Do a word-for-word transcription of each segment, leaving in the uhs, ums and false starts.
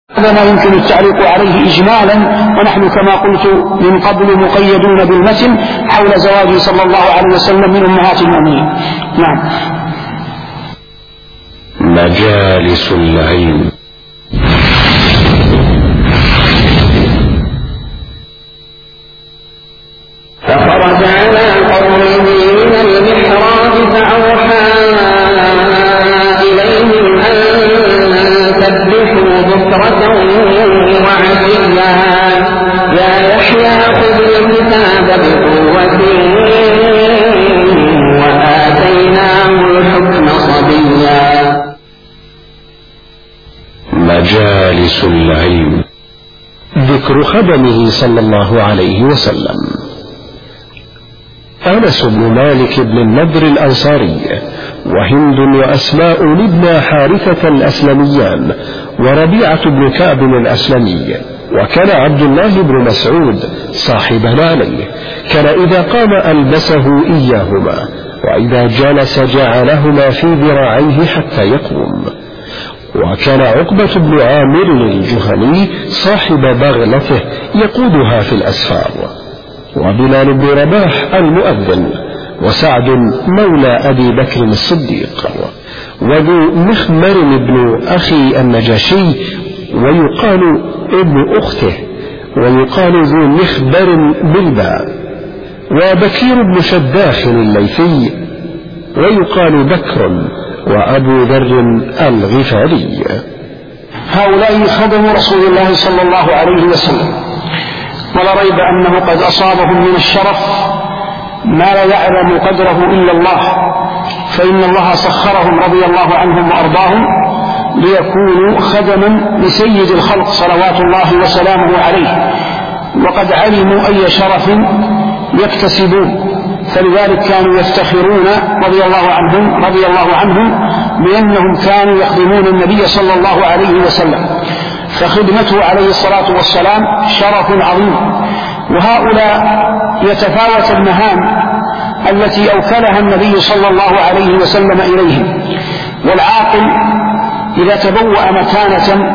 هذا ما يمكن التعليق عليه إجمالا، ونحن كما قلت من قبل مقيدون بالمتن حول زواجه صلى الله عليه وسلم من أمهات المؤمنين. نعم. مجالس العلم. فخرج على قومه من المحراب فأوحى إليهم أن سبحوا بكرة وعشيا يا يحيى خذ الكتاب بقوة وآتيناه الحكم صبيا. مجالس العلم. ذكر خدمه صلى الله عليه وسلم. أنس بن مالك بن النضر الأنصاري، وهند وأسماء لابن حارثة الأسلميان، وربيعة بن كعب الأسلمي، وكان عبد الله بن مسعود صاحبا عليه، كان إذا قام ألبسه إياهما، وإذا جلس جعلهما في ذراعيه حتى يقوم. وكان عقبة بن عامر الجهني صاحب بغلته يقودها في الأسفار، وبلال بن رباح المؤذن، وسعد مولى أبي بكر الصديق، وذو مخمر بن أخي النجاشي ويقال ابن أخته، ويقال ذو مخبر بالباء، وبكير بن شداخ الليثي، ويقال بكر، وأبو ذر الغفاري. هؤلاء خدموا رسول الله صلى الله عليه وسلم، ولا ريب أنه قد أصابهم من الشرف ما لا يعلم قدره إلا الله، فإن الله سخرهم رضي الله عنهم وأرضاهم ليكونوا خدما لسيد الخلق صلوات الله وسلامه عليه، وقد علموا أي شرف يكتسبون، فلذلك كانوا يفتخرون رضي الله عنهم رضي الله عنهم بأنهم كانوا يخدمون النبي صلى الله عليه وسلم، فخدمته عليه الصلاة والسلام شرف عظيم. وهؤلاء يتفاوت المهام التي أوكلها النبي صلى الله عليه وسلم إليهم، والعاقل إذا تبوأ مكانة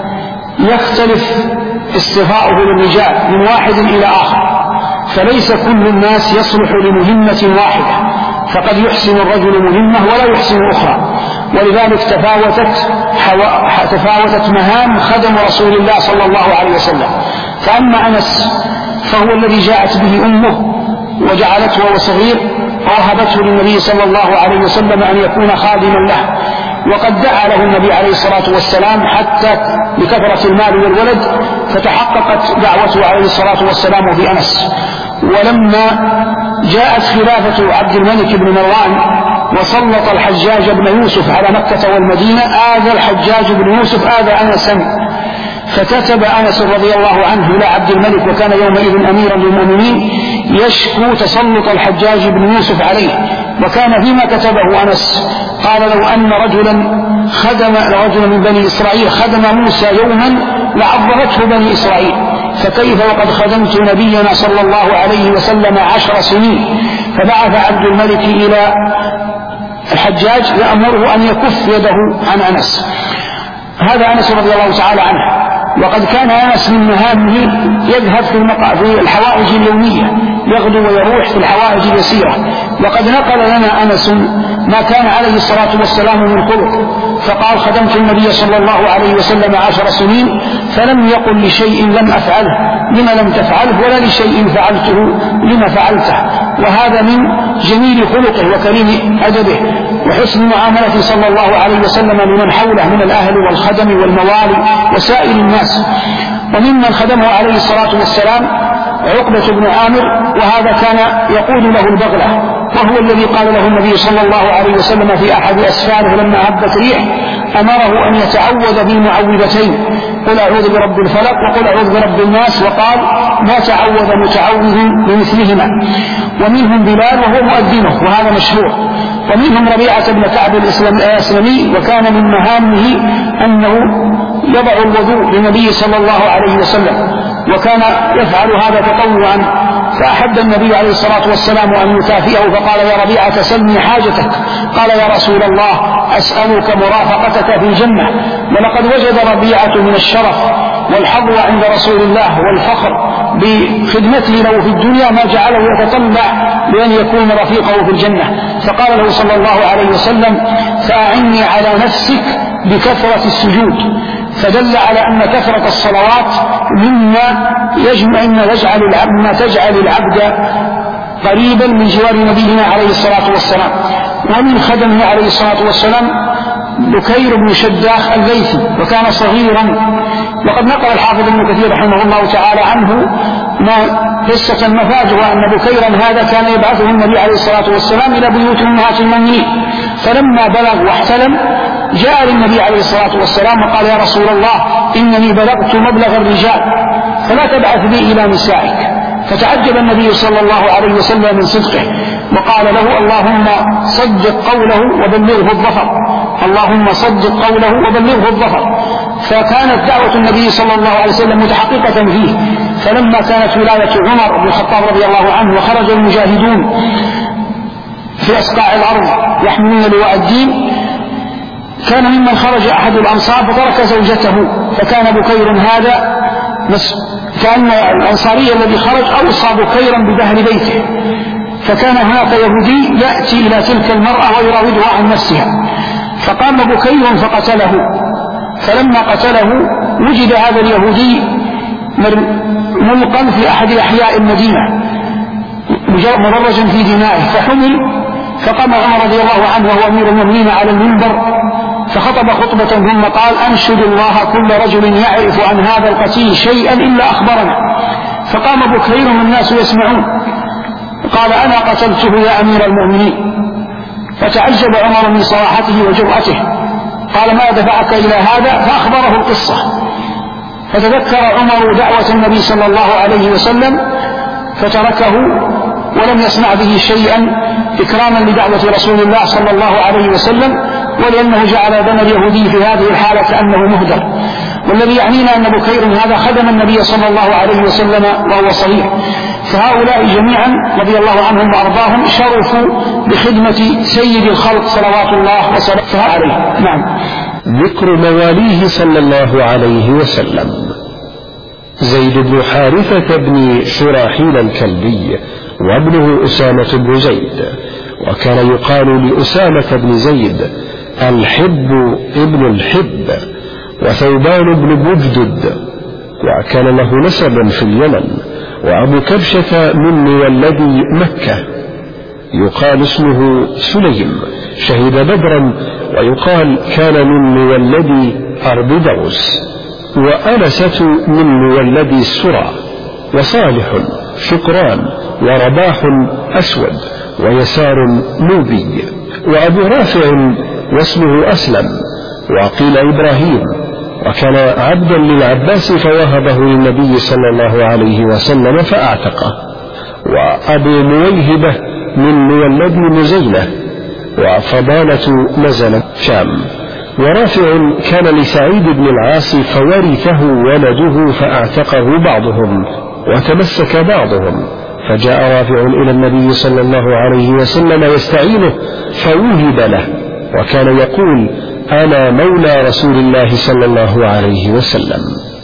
يختلف اصطفاؤه للرجال من واحد إلى آخر، فليس كل الناس يصلح لمهمة واحدة، فقد يحسن الرجل مهمة ولا يحسن أخرى، ولذلك تفاوتت, حو... تفاوتت مهام خدم رسول الله صلى الله عليه وسلم. فأما أنس فهو الذي جاءت به أمه وجعلته وهو صغير ووهبته للنبي صلى الله عليه وسلم أن يكون خادما له، وقد دعا له النبي عليه الصلاة والسلام حتى بكثرة المال والولد، فتحققت دعوته عليه الصلاة والسلام في أنس. ولما جاءت خلافة عبد الملك بن مروان وسلط الحجاج بن يوسف على مكة والمدينة، آذى الحجاج بن يوسف آذى أنسا، فكتب أنس رضي الله عنه إلى عبد الملك، وكان يومئذ أميرا للمؤمنين، يشكو تسلط الحجاج بن يوسف عليه. وكان فيما كتبه أنس قال: لو أن رجلا خدم رجلا من بني إسرائيل خدم موسى يوما لعظمته بني إسرائيل، فكيف وقد خدمت نبينا صلى الله عليه وسلم عشر سنين. فبعث عبد الملك إلى الحجاج يأمره أن يكف يده عن أنس. هذا أنس رضي الله تعالى عنه. وقد كان أنس من مهامه يذهب في, في الحوائج اليومية، يغدو ويروح في الحوائج اليسيرة. وقد نقل لنا أنس ما كان عليه الصلاة والسلام من خلق، فقال: خدمت النبي صلى الله عليه وسلم عشر سنين فلم يقل لشيء لم أفعله لما لم تفعله، ولا لشيء فعلته لما فعلته. وهذا من جميل خلقه وكريم أدبه وحسن معاملته صلى الله عليه وسلم لمن حوله من الأهل والخدم والموالي وسائر الناس. وممن خدمه عليه الصلاة والسلام عقبة بن عامر، وهذا كان يقود له البغلة، وهو الذي قال له النبي صلى الله عليه وسلم في أحد أسفاره لما هبت ريح أمره أن يتعوذ بالمعوذتين: قل أعوذ برب الفلق وقل أعوذ برب الناس، وقال: ما تعوذ متعوذ بمثلهما. ومنهم بلال وهو مؤذنه، وهذا مشهور. ومنهم ربيعة بن كعب الأسلمي، وكان من مهامه أنه يضع الوضوء للنبي صلى الله عليه وسلم، وكان يفعل هذا تطوعا فأحب النبي عليه الصلاة والسلام أن يكافئه فقال يا ربيعة سلني حاجتك. قال يا رسول الله أسألك مرافقتك في الجنة. ولقد وجد ربيعة من الشرف والحظوة عند رسول الله والفخر بخدمته له في الدنيا ما جعله يتطلع بأن يكون رفيقه في الجنة. فقال له صلى الله عليه وسلم فأعني على نفسك بكثرة السجود، فدل على أن كثرة الصلوات مما يجمع أن يجعل العبد ما تجعل العبد قريبا من جوار نبينا عليه الصلاة والسلام. ومن خدمه عليه الصلاة والسلام بكير بن شداخ الليثي، وكان صغيرا. وقد نقل الحافظ ابن كثير رحمه الله تعالى عنه ما قصة مفاجأة أن بكيرا هذا كان يبعثه النبي عليه الصلاة والسلام إلى بيوت أمهات المؤمنين، فلما بلغ واحتلم جاء للنبي عليه الصلاة والسلام وقال يا رسول الله إنني بلغت مبلغ الرجال فلا تبعث بي إلى نسائك. فتعجب النبي صلى الله عليه وسلم من صدقه وقال له اللهم صدق قوله وبلغه الظفر، اللهم صدق قوله وبلغه الظفر. فكانت دعوة النبي صلى الله عليه وسلم متحققة فيه. فلما كانت ولاية عمر بن الخطاب رضي الله عنه وخرج المجاهدون في أصقاع الأرض يحملون لواء الدين، كان ممن خرج أحد الأنصار فترك زوجته، فكان بكير هذا كأن الأنصاري الذي خرج أوصى بكيرا بدهر بيته، فكان هناك يهودي يأتي إلى تلك المرأة ويراودها عن نفسها، فقام بكير فقتله. فلما قتله وجد هذا اليهودي ملقا في أحد أحياء المدينة مدرجا في دمائه، فحمل. فقام عمر رضي الله عنه وهو أمير المؤمنين على المنبر فخطب خطبة ثم قال أنشد الله كل رجل يعرف عن هذا القتيل شيئا إلا أخبرنا. فقام بكير والناس يسمعون قال أنا قتلته يا أمير المؤمنين. فتعجب عمر من صراحته وجرأته، قال ما دفعك إلى هذا؟ فأخبره القصة. فتذكر عمر دعوة النبي صلى الله عليه وسلم فتركه ولم يصنع به شيئا إكراما لدعوة رسول الله صلى الله عليه وسلم، ولأنه جعل دم اليهودي في هذه الحالة كأنه مهدر. والذي يعنينا أن بكير هذا خدم النبي صلى الله عليه وسلم وهو صغير. فهؤلاء جميعا رضي الله عنهم وأرضاهم شرفوا بخدمة سيد الخلق صلوات الله وسلامه عليه. نعم. ذكر مواليه صلى الله عليه وسلم. زيد بن حارثة بن شراحيل الكلبي وابنه أسامة بن زيد، وكان يقال لأسامة بن زيد الحب ابن الحب، وثوبان بن بجدد، وكان له نسبا في اليمن. وأبو كبشة من مولدي مكة يقال اسمه سليم، شهد بدرا، ويقال كان من مولدي أربدوس. وأنسة من مولدي السرى، وصالح شكران، ورباح أسود، ويسار نوبي. وأبو رافع واسمه أسلم، وقيل إبراهيم، وكان عبدا للعباس فوهبه للنبي صلى الله عليه وسلم فأعتقه. وأبو مويهبة من مولد مزينة، وفضالة نزل شام. ورافع كان لسعيد بن العاص فورثه ولده فأعتقه بعضهم وتمسك بعضهم، فجاء رافع إلى النبي صلى الله عليه وسلم يستعينه فوهب له، وكان يقول أنا مولى رسول الله صلى الله عليه وسلم.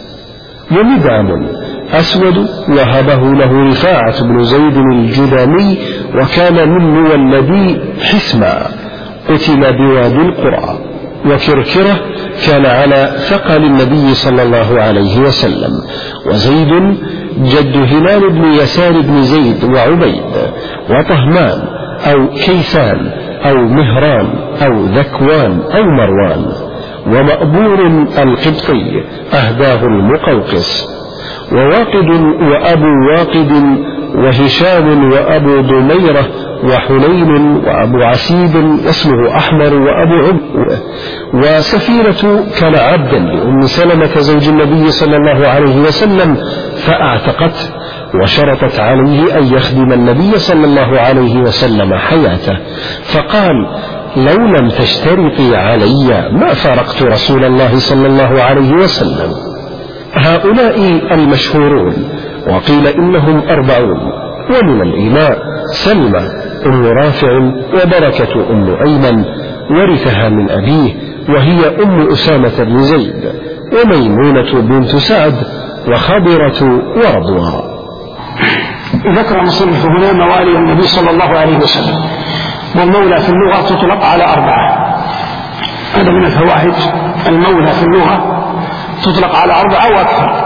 ومدعم أسود وهبه له رفاعة بن زيد الجذامي، وكان من مولدي حسما، قتل بوادي القرى. وكركرة كان على ثقل النبي صلى الله عليه وسلم. وزيد جد هلال بن يسار بن زيد وعبيد. وطهمان أو كيسان أو مهران أو ذكوان أو مروان. ومأبور القبطي أهداه المقوقس. وواقد وأبو واقد، وهشام وأبو ضميرة، وحنين وأبو عسيد اسمه أحمر وأبو عبد. وسفيرة كان عبدا لأم سلمة زوج النبي صلى الله عليه وسلم فأعتقته، وشرطت عليه أن يخدم النبي صلى الله عليه وسلم حياته، فقال لو لم تشترطي علي ما فارقت رسول الله صلى الله عليه وسلم. هؤلاء المشهورون، وقيل إنهم أربعون: ومن الإماء سلمى أم رافع وبركة أم أيمن ورثها من أبيه وهي أم أسامة بن زيد، وميمونة بنت سعد وخضرة ورضوى. ذكر المصنف هنا موالي النبي صلى الله عليه وسلم، والمولى في اللغة تطلق على أربعة. هذا من الفوائد، المولى في اللغة تطلق على أربعة وأكثر.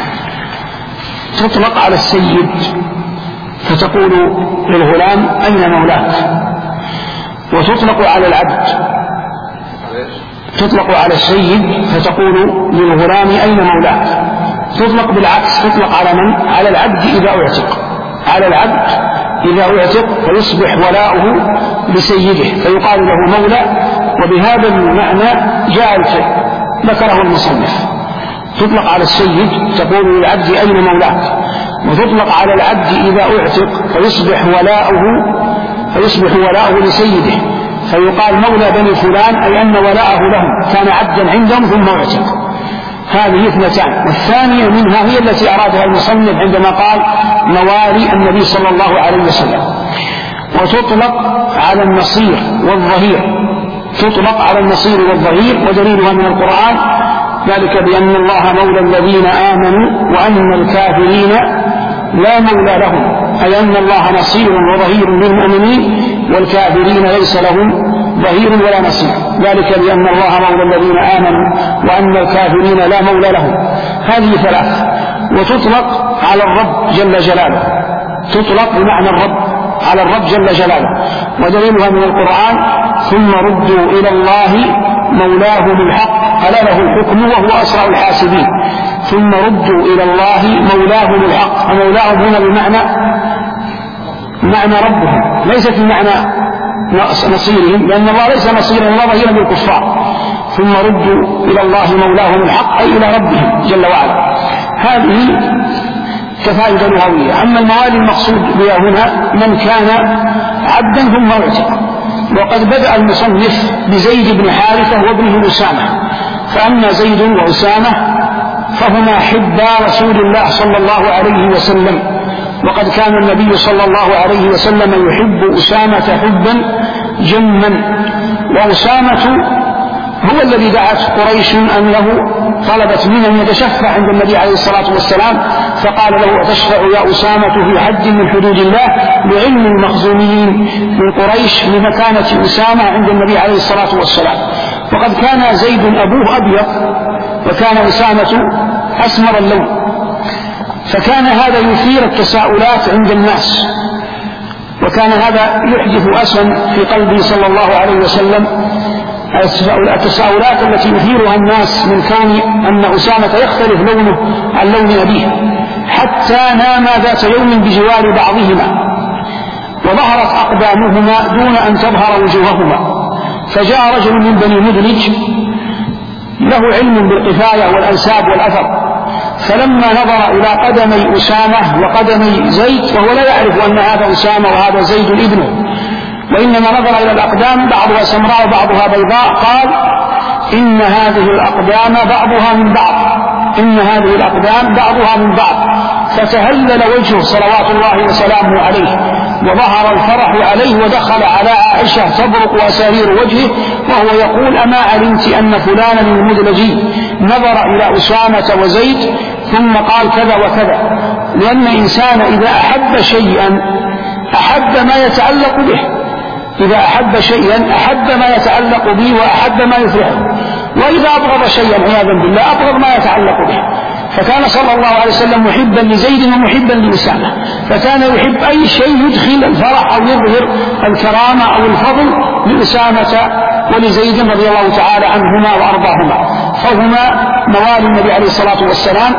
تطلق على السيد فتقول للغلام أين مولاك، وتطلق على العبد، تطلق على السيد فتقول للغلام أين مولاك. تطلق بالعكس، تطلق على من؟ على العبد إذا أعتق، على العبد إذا أعتق فيصبح ولاؤه لسيده فيقال له مولى. وبهذا المعنى جاء الفعل ذكره المصنف. تطلق على السيد تقول للعبد أين مولاك، وتطلق على العبد إذا أعتق فيصبح ولاؤه فيصبح ولاؤه لسيده فيقال مولى بني فلان، أي أن ولاءه لهم كان عبدا عندهم ثم اعتق. هذه اثنتان، والثانية منها هي التي أرادها المصنف عندما قال موالي النبي صلى الله عليه وسلم. وتطلق على النصير والظهير، تطلق على النصير والظهير، ودليلها من القرآن ذلك بأن الله مولى الذين آمنوا وأن الكافرين لا مولى لهم، أي أن الله نصير وظهير للمؤمنين والكافرين ليس لهم ظهير ولا نصير، ذلك بأن الله مولى الذين آمنوا وأن الكافرين لا مولى لهم. هذه ثلاث. وتطلق على الرب جل جلاله، تطلق بمعنى الرب على الرب جل جلاله، ودليلها من القرآن ثم ردوا إلى الله مولاهم الحق ألا له الحكم وهو أسرع الحاسبين. ثم ردوا إلى الله مولاهم الحق، فمولاهم هنا بمعنى معنى ربهم، ليس في معنى نصيرهم، لأن الله ليس نصيرا ولا ظهيرا للكفار. ثم ردوا إلى الله مولاهم الحق أي إلى ربهم جل وعلا. هذه كفائدة لغوية. أما الموالي المقصود بها هنا من كان عبدا ثم اعتق. وقد بدأ المصنف بزيد بن حارثة وابنه أسامة، فأما زيد وأسامة فهما حبا رسول الله صلى الله عليه وسلم، وقد كان النبي صلى الله عليه وسلم يحب أسامة حبا جما. وأسامة هو الذي دعت قريش أنه طلبت منه أن يتشفع عند النبي عليه الصلاة والسلام، فقال له أتشفع يا أسامة في حد من حدود الله، لعلم المخزومين من قريش لمكانة أسامة عند النبي عليه الصلاة والسلام. وقد كان زيد أبوه أبيض وكان أسامة أسمر اللون، فكان هذا يثير التساؤلات عند الناس، وكان هذا يحدث أسا في قلبه صلى الله عليه وسلم، التساؤلات التي يثيرها الناس من كون أن أسامة يختلف لونه عن لون أبيه، حتى ناما ذات يوم بجوار بعضهما وظهرت أقدامهما دون أن تظهر وجوههما، فجاء رجل من بني مدلج له علم بالقفاية والأنساب والأثر، فلما نظر إلى قدمي أسامة وقدمي زيد وهو لا يعرف أن هذا أسامة وهذا زيد ابنه، وإنما نظر إلى الأقدام بعضها سمراء وبعضها بيضاء، قال إن هذه الأقدام بعضها من بعض، إن هذه الأقدام بعضها من بعض. فتهلل وجهه صلوات الله وسلامه عليه وظهر الفرح عليه، ودخل على عائشة تبرق أسارير وجهه وهو يقول أما علمت أن فلانا المدلجي نظر إلى أسامة وزيد ثم قال كذا وكذا، لأن إنسان إذا أحب شيئا أحب ما يتعلق به، إذا أحب شيئا أحب ما يتعلق به وأحب ما يفرحه، وإذا أبغض شيئا عياذا بالله أبغض ما يتعلق به. فكان صلى الله عليه وسلم محبا لزيد ومحبا لأسامة، فكان يحب أي شيء يدخل الفرح أو يظهر الكرامة أو الفضل لأسامة ولزيد رضي الله تعالى عنهما وأرضاهما، فهما موالي النبي عليه الصلاة والسلام.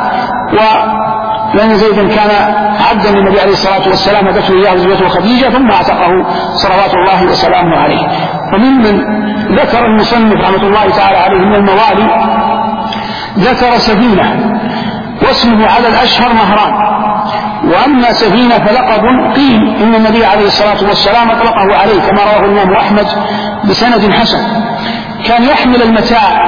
ولأن زيد كان عبدا للنبي عليه الصلاة والسلام هدته إياه زوجته خديجة ثم اعتقه صلوات الله وسلامه عليه. وممن ذكر المصنف رحمة الله تعالى عليه من الموالي ذكر سفينة، واسمه على الأشهر مهران. وأما سفينة فلقب قيل إن النبي عليه الصلاة والسلام أطلقه عليه كما رواه الإمام أحمد بسند حسن. كان يحمل المتاع،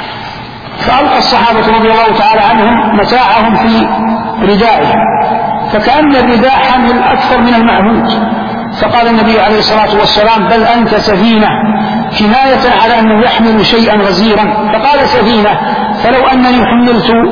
فألقى الصحابة رضي الله تعالى عنهم متاعهم في ردائه، فكأن الرداء حمل أكثر من المعهود. فقال النبي عليه الصلاة والسلام: بل أنت سفينة، كناية على أنه يحمل شيئا غزيرا. فقال: سفينة، فلو أنني حملت